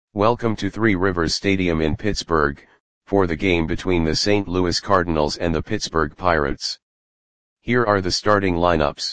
Welcome to Three Rivers Stadium in Pittsburgh, for the game between the St. Louis Cardinals and the Pittsburgh Pirates. Here are the starting lineups.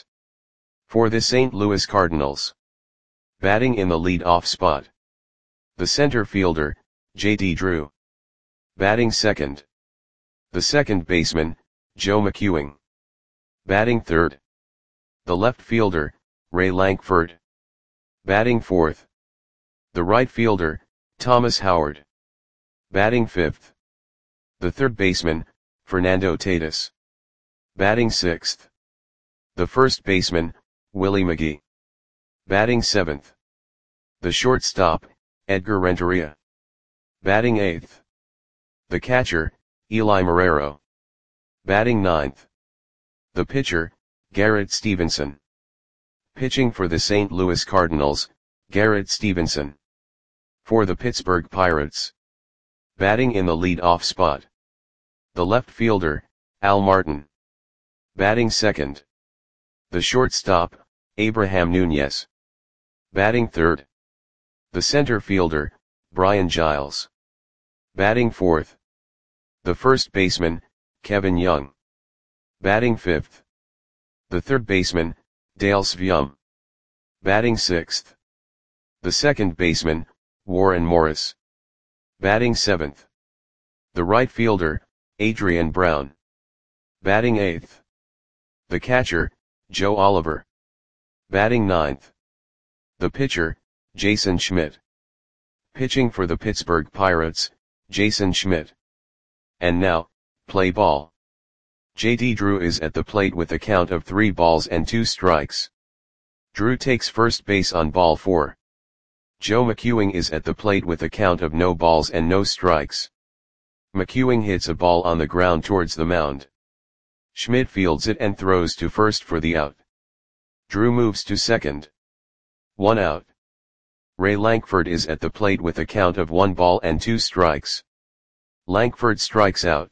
For the St. Louis Cardinals. Batting in the lead-off spot. The center fielder, J.D. Drew. Batting second. The second baseman, Joe McEwing. Batting third. The left fielder, Ray Lankford. Batting fourth. The right fielder, Thomas Howard. Batting fifth. The third baseman, Fernando Tatis. Batting sixth. The first baseman, Willie McGee. Batting seventh. The shortstop, Edgar Renteria. Batting eighth. The catcher, Eli Marrero. Batting ninth. The pitcher, Garrett Stevenson. Pitching for the St. Louis Cardinals, Garrett Stevenson. For the Pittsburgh Pirates. Batting in the lead-off spot. The left fielder, Al Martin. Batting second. The shortstop, Abraham Nunez. Batting third. The center fielder, Brian Giles. Batting fourth. The first baseman, Kevin Young. Batting fifth. The third baseman, Dale Sveum. Batting sixth. The second baseman, Warren Morris. Batting seventh. The right fielder, Adrian Brown. Batting eighth. The catcher, Joe Oliver. Batting ninth. The pitcher, Jason Schmidt. Pitching for the Pittsburgh Pirates, Jason Schmidt. And now, play ball. J.D. Drew is at the plate with a count of 3 balls and 2 strikes. Drew takes first base on ball 4. Joe McEwing is at the plate with a count of no balls and no strikes. McEwing hits a ball on the ground towards the mound. Schmidt fields it and throws to first for the out. Drew moves to second. 1 out. Ray Lankford is at the plate with a count of 1 ball and 2 strikes. Lankford strikes out.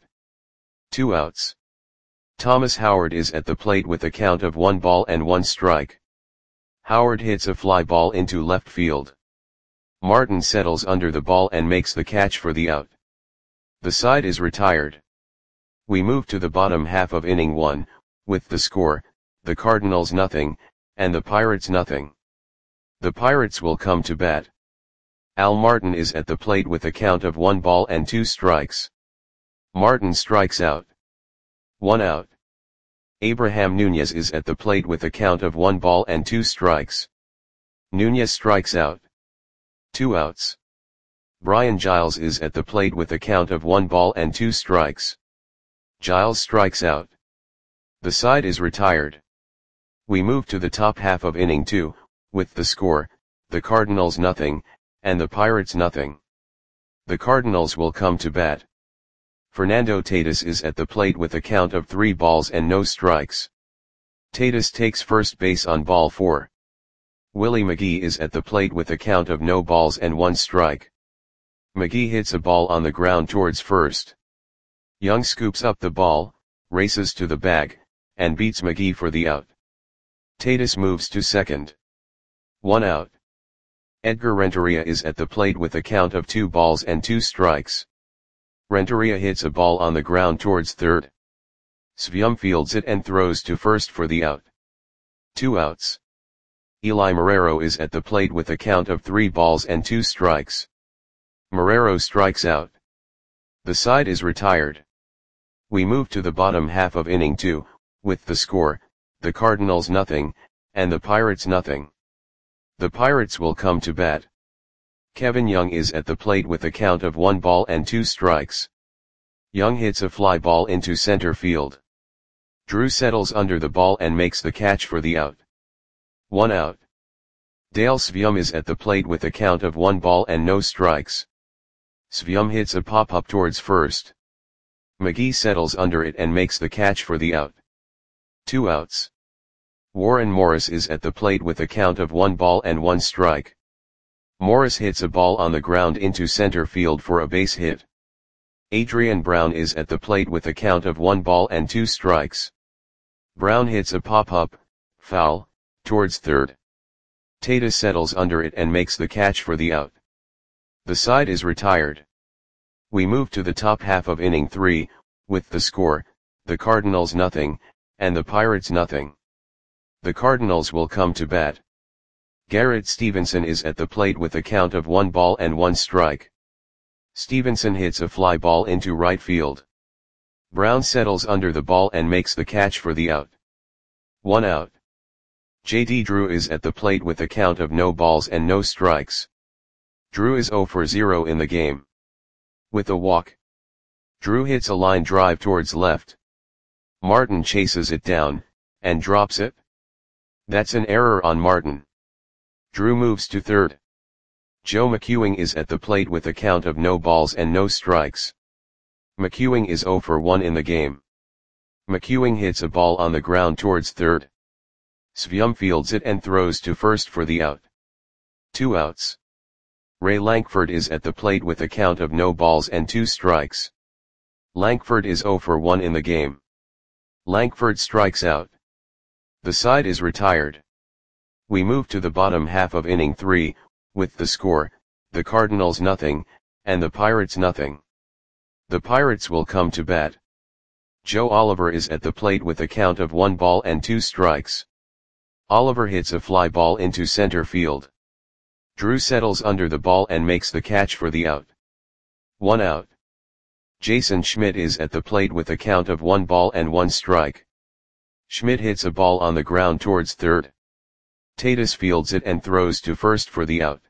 2 outs. Thomas Howard is at the plate with a count of 1 ball and 1 strike. Howard hits a fly ball into left field. Martin settles under the ball and makes the catch for the out. The side is retired. We move to the bottom half of inning 1, with the score, the Cardinals nothing, and the Pirates nothing. The Pirates will come to bat. Al Martin is at the plate with a count of 1 ball and 2 strikes. Martin strikes out. 1 out. Abraham Nunez is at the plate with a count of 1 ball and 2 strikes. Nunez strikes out. 2 outs. Brian Giles is at the plate with a count of 1 ball and 2 strikes. Giles strikes out. The side is retired. We move to the top half of inning 2, with the score, the Cardinals nothing, and the Pirates nothing. The Cardinals will come to bat. Fernando Tatis is at the plate with a count of 3 balls and no strikes. Tatis takes first base on ball 4. Willie McGee is at the plate with a count of no balls and 1 strike. McGee hits a ball on the ground towards first. Young scoops up the ball, races to the bag, and beats McGee for the out. Tatis moves to second. 1 out. Edgar Renteria is at the plate with a count of 2 balls and 2 strikes. Renteria hits a ball on the ground towards third. Sveum fields it and throws to first for the out. 2 outs. Eli Marrero is at the plate with a count of 3 balls and 2 strikes. Marrero strikes out. The side is retired. We move to the bottom half of inning 2, with the score, the Cardinals nothing, and the Pirates nothing. The Pirates will come to bat. Kevin Young is at the plate with a count of 1 ball and 2 strikes. Young hits a fly ball into center field. Drew settles under the ball and makes the catch for the out. 1 out. Dale Sveum is at the plate with a count of 1 ball and no strikes. Sveum hits a pop-up towards first. McGee settles under it and makes the catch for the out. 2 outs. Warren Morris is at the plate with a count of 1 ball and 1 strike. Morris hits a ball on the ground into center field for a base hit. Adrian Brown is at the plate with a count of 1 ball and 2 strikes. Brown hits a pop-up, foul, towards third. Tatis settles under it and makes the catch for the out. The side is retired. We move to the top half of inning 3, with the score, the Cardinals nothing, and the Pirates nothing. The Cardinals will come to bat. Garrett Stevenson is at the plate with a count of 1 ball and 1 strike. Stevenson hits a fly ball into right field. Brown settles under the ball and makes the catch for the out. 1 out. J.D. Drew is at the plate with a count of no balls and no strikes. Drew is 0 for 0 in the game. With a walk. Drew hits a line drive towards left. Martin chases it down, and drops it. That's an error on Martin. Drew moves to third. Joe McEwing is at the plate with a count of no balls and no strikes. McEwing is 0 for 1 in the game. McEwing hits a ball on the ground towards third. Svium fields it and throws to first for the out. 2 outs. Ray Lankford is at the plate with a count of no balls and 2 strikes. Lankford is 0 for 1 in the game. Lankford strikes out. The side is retired. We move to the bottom half of inning 3, with the score, the Cardinals nothing, and the Pirates nothing. The Pirates will come to bat. Joe Oliver is at the plate with a count of 1 ball and 2 strikes. Oliver hits a fly ball into center field. Drew settles under the ball and makes the catch for the out. 1 out. Jason Schmidt is at the plate with a count of 1 ball and 1 strike. Schmidt hits a ball on the ground towards third. Tatis fields it and throws to first for the out.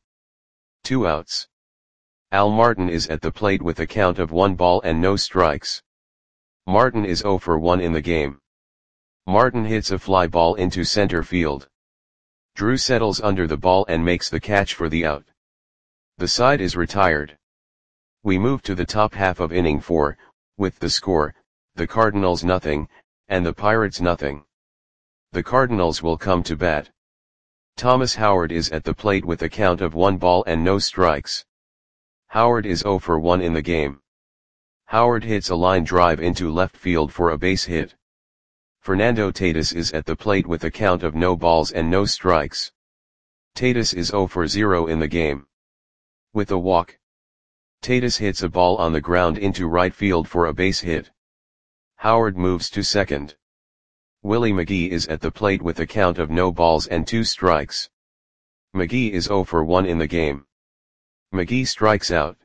2 outs. Al Martin is at the plate with a count of 1 ball and no strikes. Martin is 0 for 1 in the game. Martin hits a fly ball into center field. Drew settles under the ball and makes the catch for the out. The side is retired. We move to the top half of inning 4, with the score, the Cardinals nothing, and the Pirates nothing. The Cardinals will come to bat. Thomas Howard is at the plate with a count of 1 ball and no strikes. Howard is 0 for 1 in the game. Howard hits a line drive into left field for a base hit. Fernando Tatis is at the plate with a count of no balls and no strikes. Tatis is 0 for 0 in the game. With a walk. Tatis hits a ball on the ground into right field for a base hit. Howard moves to second. Willie McGee is at the plate with a count of no balls and 2 strikes. McGee is 0 for 1 in the game. McGee strikes out.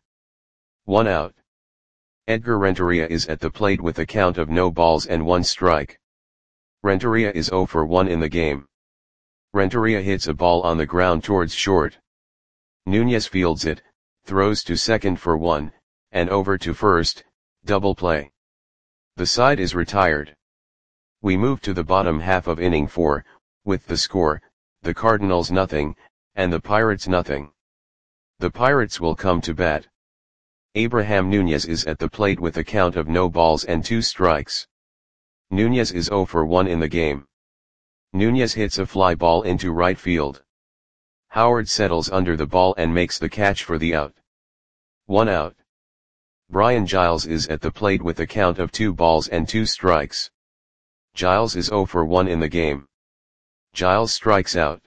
1 out. Edgar Renteria is at the plate with a count of no balls and 1 strike. Renteria is 0 for 1 in the game. Renteria hits a ball on the ground towards short. Nunez fields it, throws to second for 1, and over to first, double play. The side is retired. We move to the bottom half of inning 4, with the score, the Cardinals nothing, and the Pirates nothing. The Pirates will come to bat. Abraham Nunez is at the plate with a count of no balls and 2 strikes. Nunez is 0 for 1 in the game. Nunez hits a fly ball into right field. Howard settles under the ball and makes the catch for the out. 1 out. Brian Giles is at the plate with a count of 2 balls and 2 strikes. Giles is 0 for 1 in the game. Giles strikes out.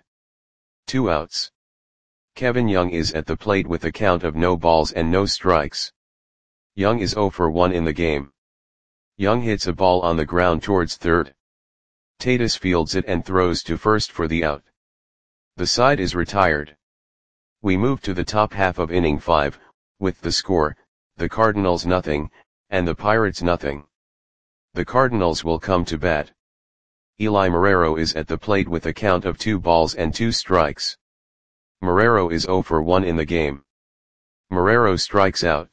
2 outs. Kevin Young is at the plate with a count of no balls and no strikes. Young is 0 for 1 in the game. Young hits a ball on the ground towards third. Tatis fields it and throws to first for the out. The side is retired. We move to the top half of inning 5, with the score, the Cardinals nothing, and the Pirates nothing. The Cardinals will come to bat. Eli Marrero is at the plate with a count of 2 balls and 2 strikes. Marrero is 0 for 1 in the game. Marrero strikes out.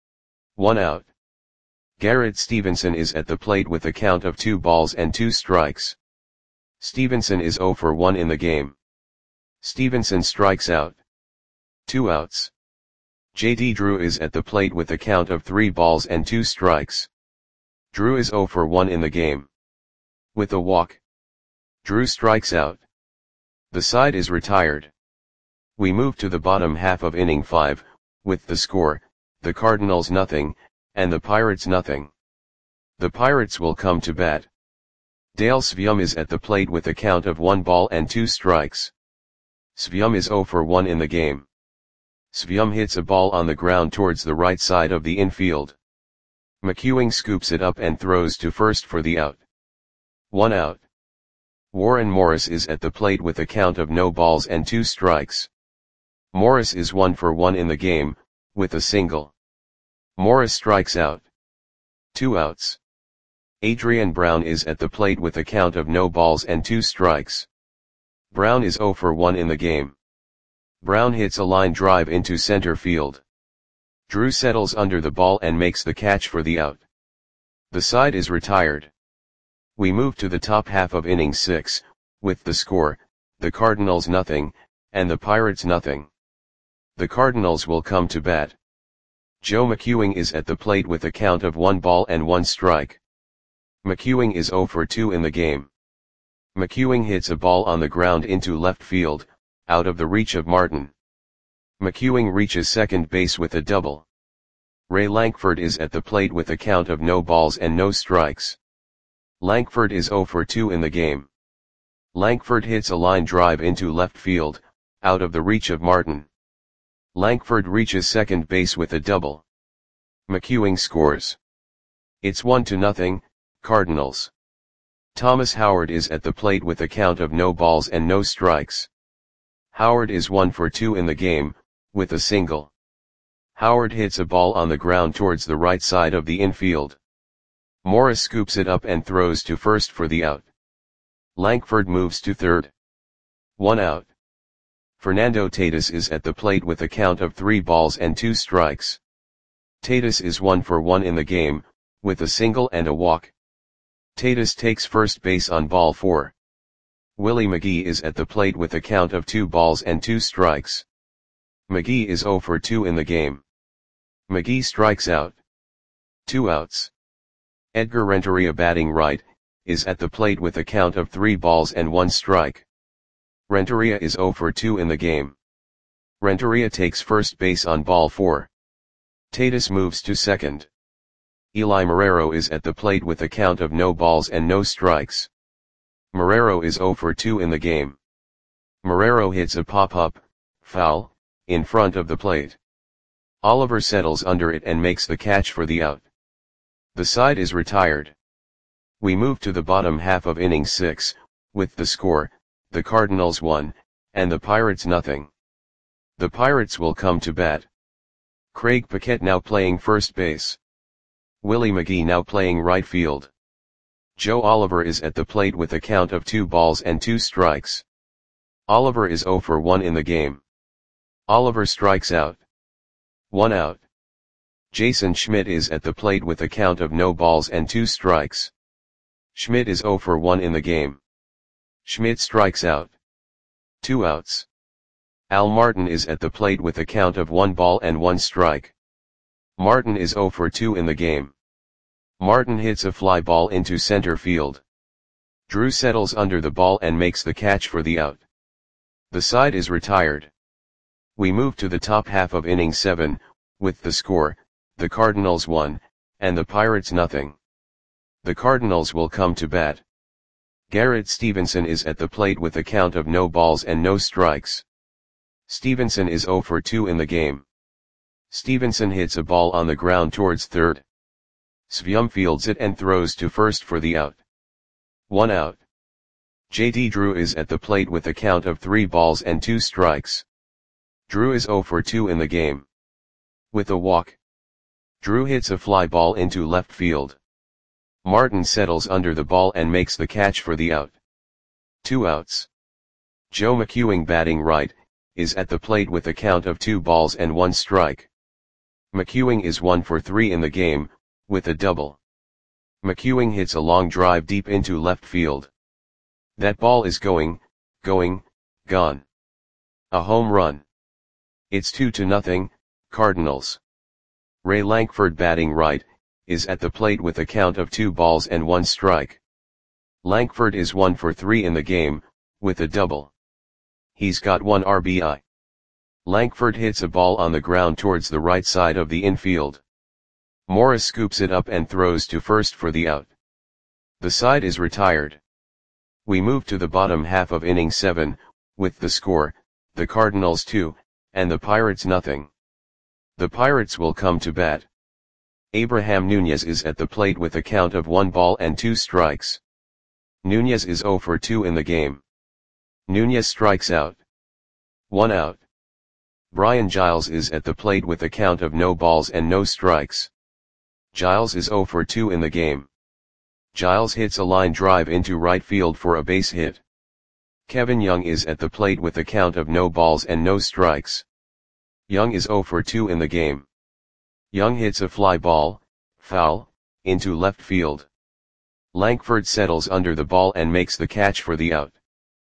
1 out. Garrett Stevenson is at the plate with a count of 2 balls and 2 strikes. Stevenson is 0 for 1 in the game. Stevenson strikes out. 2 outs. J.D. Drew is at the plate with a count of 3 balls and 2 strikes. Drew is 0 for 1 in the game. With a walk. Drew strikes out. The side is retired. We move to the bottom half of inning 5, with the score, the Cardinals nothing, and the Pirates nothing. The Pirates will come to bat. Dale Svium is at the plate with a count of 1 ball and 2 strikes. Svium is 0 for 1 in the game. Svyum hits a ball on the ground towards the right side of the infield. McEwing scoops it up and throws to first for the out. 1 out. Warren Morris is at the plate with a count of no balls and 2 strikes. Morris is 1 for 1 in the game, with a single. Morris strikes out. 2 outs. Adrian Brown is at the plate with a count of no balls and 2 strikes. Brown is 0 for 1 in the game. Brown hits a line drive into center field. Drew settles under the ball and makes the catch for the out. The side is retired. We move to the top half of inning 6, with the score, the Cardinals nothing, and the Pirates nothing. The Cardinals will come to bat. Joe McEwing is at the plate with a count of 1 ball and 1 strike. McEwing is 0 for 2 in the game. McEwing hits a ball on the ground into left field, out of the reach of Martin. McEwing reaches second base with a double. Ray Lankford is at the plate with a count of no balls and no strikes. Lankford is 0 for 2 in the game. Lankford hits a line drive into left field, out of the reach of Martin. Lankford reaches second base with a double. McEwing scores. It's 1-0, Cardinals. Thomas Howard is at the plate with a count of no balls and no strikes. Howard is 1 for 2 in the game, with a single. Howard hits a ball on the ground towards the right side of the infield. Morris scoops it up and throws to first for the out. Lankford moves to third. 1 out. Fernando Tatis is at the plate with a count of 3 balls and 2 strikes. Tatis is 1 for 1 in the game, with a single and a walk. Tatis takes first base on ball 4. Willie McGee is at the plate with a count of 2 balls and 2 strikes. McGee is 0 for 2 in the game. McGee strikes out. 2 outs. Edgar Renteria, batting right, is at the plate with a count of 3 balls and 1 strike. Renteria is 0 for 2 in the game. Renteria takes first base on ball 4. Tatis moves to second. Eli Marrero is at the plate with a count of no balls and no strikes. Marrero is 0 for 2 in the game. Marrero hits a pop-up, foul, in front of the plate. Oliver settles under it and makes the catch for the out. The side is retired. We move to the bottom half of inning 6, with the score, the Cardinals 1, and the Pirates nothing. The Pirates will come to bat. Craig Paquette now playing first base. Willie McGee now playing right field. Joe Oliver is at the plate with a count of 2 balls and 2 strikes. Oliver is 0 for 1 in the game. Oliver strikes out. 1 out. Jason Schmidt is at the plate with a count of no balls and 2 strikes. Schmidt is 0 for 1 in the game. Schmidt strikes out. 2 outs. Al Martin is at the plate with a count of 1 ball and 1 strike. Martin is 0 for 2 in the game. Martin hits a fly ball into center field. Drew settles under the ball and makes the catch for the out. The side is retired. We move to the top half of inning 7, with the score, the Cardinals 1, and the Pirates nothing. The Cardinals will come to bat. Garrett Stevenson is at the plate with a count of no balls and no strikes. Stevenson is 0 for 2 in the game. Stevenson hits a ball on the ground towards third. Svyum fields it and throws to first for the out. 1 out. J.D. Drew is at the plate with a count of 3 balls and 2 strikes. Drew is 0 for 2 in the game. With a walk. Drew hits a fly ball into left field. Martin settles under the ball and makes the catch for the out. 2 outs. Joe McEwing, batting right, is at the plate with a count of 2 balls and 1 strike. McEwing is 1 for 3 in the game, with a double. McEwing hits a long drive deep into left field. That ball is gone. A home run. It's 2-0, Cardinals. Ray Lankford, batting right, is at the plate with a count of 2 balls and 1 strike. Lankford is 1 for 3 in the game, with a double. He's got 1 RBI. Lankford hits a ball on the ground towards the right side of the infield. Morris scoops it up and throws to first for the out. The side is retired. We move to the bottom half of inning 7, with the score, the Cardinals 2, and the Pirates nothing. The Pirates will come to bat. Abraham Nunez is at the plate with a count of 1 ball and 2 strikes. Nunez is 0 for 2 in the game. Nunez strikes out. 1 out. Brian Giles is at the plate with a count of no balls and no strikes. Giles is 0 for 2 in the game. Giles hits a line drive into right field for a base hit. Kevin Young is at the plate with a count of no balls and no strikes. Young is 0 for 2 in the game. Young hits a fly ball, foul, into left field. Lankford settles under the ball and makes the catch for the out.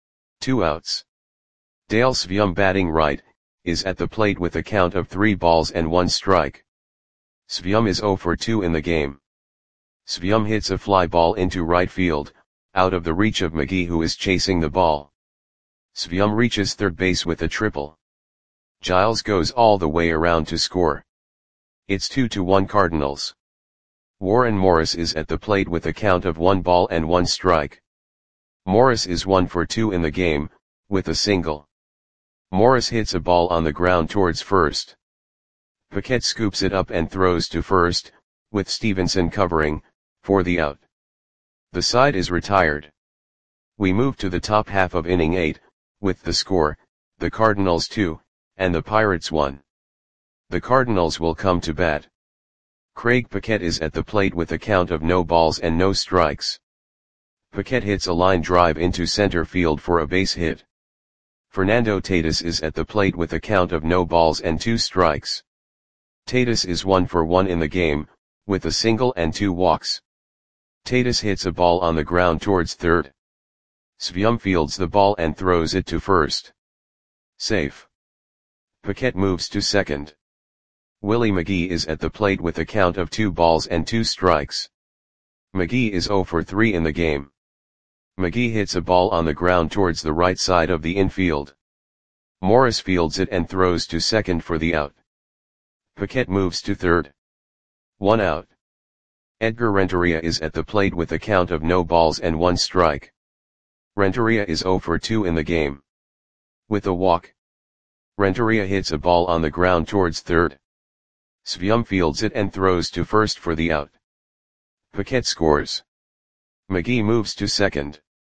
2 outs. Dale Svium, batting right, is at the plate with a count of 3 balls and 1 strike. Svium is 0 for 2 in the game. Svium hits a fly ball into right field, out of the reach of McGee, who is chasing the ball. Svium reaches third base with a triple. Giles goes all the way around to score. It's 2-1 Cardinals. Warren Morris is at the plate with a count of 1 ball and 1 strike. Morris is 1 for 2 in the game, with a single. Morris hits a ball on the ground towards first. Paquette scoops it up and throws to first, with Stevenson covering, for the out. The side is retired. We move to the top half of inning 8, with the score, the Cardinals 2, and the Pirates 1. The Cardinals will come to bat. Craig Paquette is at the plate with a count of no balls and no strikes. Paquette hits a line drive into center field for a base hit. Fernando Tatis is at the plate with a count of no balls and 2 strikes. Tatis is 1 for 1 in the game, with a single and 2 walks. Tatis hits a ball on the ground towards third. Svium fields the ball and throws it to first. Safe. Paquette moves to second. Willie McGee is at the plate with a count of 2 balls and 2 strikes. McGee is 0 for 3 in the game. McGee hits a ball on the ground towards the right side of the infield. Morris fields it and throws to second for the out. Paquette moves to third. 1 out. Edgar Renteria is at the plate with a count of no balls and 1 strike. Renteria is 0 for 2 in the game. With a walk. Renteria hits a ball on the ground towards third. Svium fields it and throws to first for the out. Paquette scores. McGee moves to second.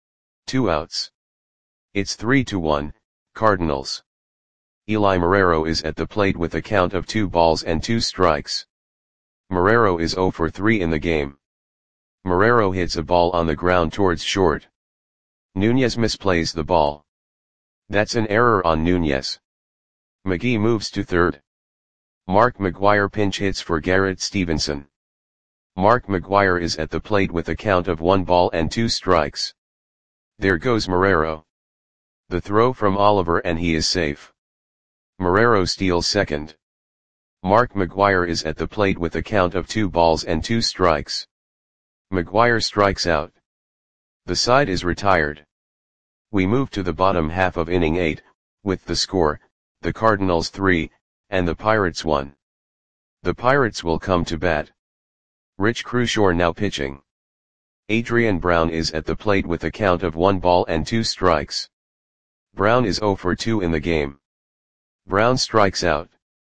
2 outs. It's 3-1, Cardinals. Eli Marrero is at the plate with a count of 2 balls and 2 strikes. Marrero is 0 for 3 in the game. Marrero hits a ball on the ground towards short. Nunez misplays the ball. That's an error on Nunez. McGee moves to third. Mark McGwire pinch hits for Garrett Stevenson. Mark McGwire is at the plate with a count of 1 ball and 2 strikes. There goes Marrero. The throw from Oliver and he is safe. Marrero steals second. Mark McGwire is at the plate with a count of 2 balls and 2 strikes. McGwire strikes out. The side is retired. We move to the bottom half of inning 8, with the score, the Cardinals 3, and the Pirates 1. The Pirates will come to bat. Rich Crushore now pitching. Adrian Brown is at the plate with a count of 1 ball and 2 strikes. Brown is 0 for 2 in the game. Brown strikes out.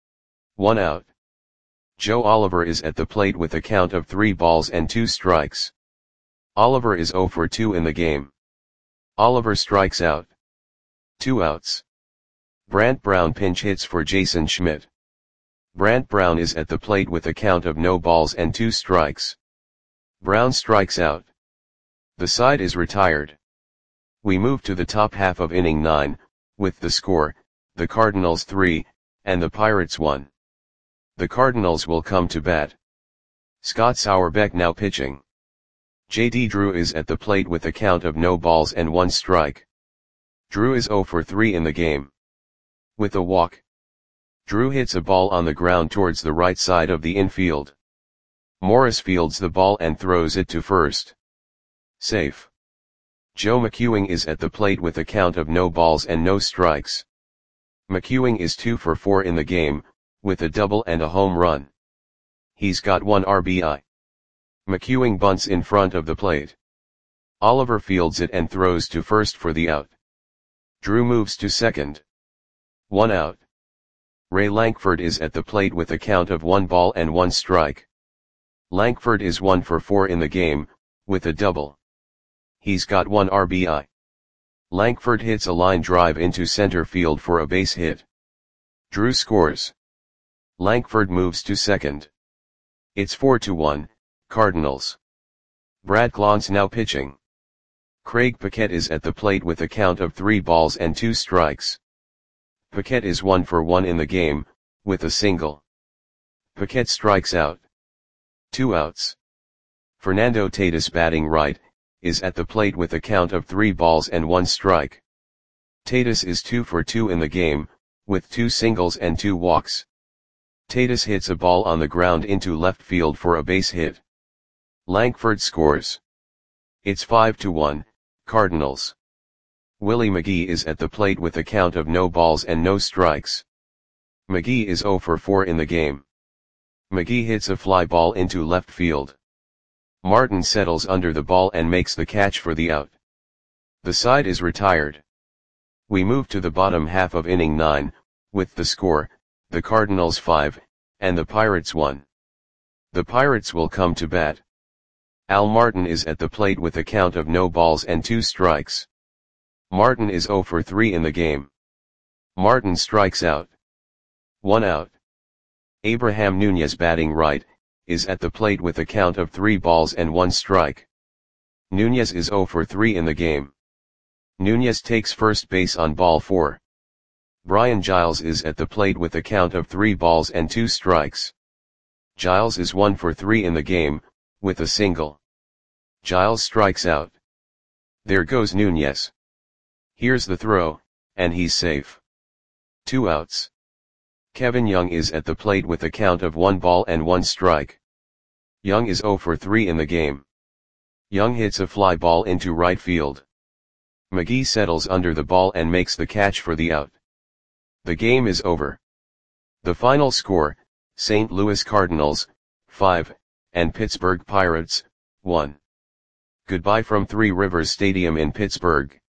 1 out. Joe Oliver is at the plate with a count of 3 balls and 2 strikes. Oliver is 0 for 2 in the game. Oliver strikes out. 2 outs. Brant Brown pinch hits for Jason Schmidt. Brant Brown is at the plate with a count of no balls and 2 strikes. Brown strikes out. The side is retired. We move to the top half of inning 9, with the score, the Cardinals 3, and the Pirates 1. The Cardinals will come to bat. Scott Sauerbeck now pitching. J.D. Drew is at the plate with a count of no balls and 1 strike. Drew is 0 for 3 in the game. With a walk. Drew hits a ball on the ground towards the right side of the infield. Morris fields the ball and throws it to first. Safe. Joe McEwing is at the plate with a count of no balls and no strikes. McEwing is 2 for 4 in the game, with a double and a home run. He's got 1 RBI. McEwing bunts in front of the plate. Oliver fields it and throws to first for the out. Drew moves to second. 1 out. Ray Lankford is at the plate with a count of 1 ball and 1 strike. Lankford is 1 for 4 in the game, with a double. He's got 1 RBI. Lankford hits a line drive into center field for a base hit. Drew scores. Lankford moves to second. It's 4-1, Cardinals. Brad Clontz now pitching. Craig Paquette is at the plate with a count of 3 balls and 2 strikes. Paquette is 1 for 1 in the game, with a single. Paquette strikes out. 2 outs. Fernando Tatis batting right, is at the plate with a count of 3 balls and 1 strike. Tatis is 2 for 2 in the game, with 2 singles and 2 walks. Tatis hits a ball on the ground into left field for a base hit. Lankford scores. It's 5-1, Cardinals. Willie McGee is at the plate with a count of no balls and no strikes. McGee is 0 for 4 in the game. McGee hits a fly ball into left field. Martin settles under the ball and makes the catch for the out. The side is retired. We move to the bottom half of inning 9, with the score, the Cardinals 5, and the Pirates 1. The Pirates will come to bat. Al Martin is at the plate with a count of no balls and 2 strikes. Martin is 0 for 3 in the game. Martin strikes out. 1 out. Abraham Nunez batting right, is at the plate with a count of 3 balls and 1 strike. Nunez is 0 for 3 in the game. Nunez takes first base on ball 4. Brian Giles is at the plate with a count of 3 balls and 2 strikes. Giles is 1 for 3 in the game, with a single. Giles strikes out. There goes Nunez. Here's the throw, and he's safe. 2 outs. Kevin Young is at the plate with a count of 1 ball and 1 strike. Young is 0 for 3 in the game. Young hits a fly ball into right field. McGee settles under the ball and makes the catch for the out. The game is over. The final score, St. Louis Cardinals, 5, and Pittsburgh Pirates, 1. Goodbye from Three Rivers Stadium in Pittsburgh.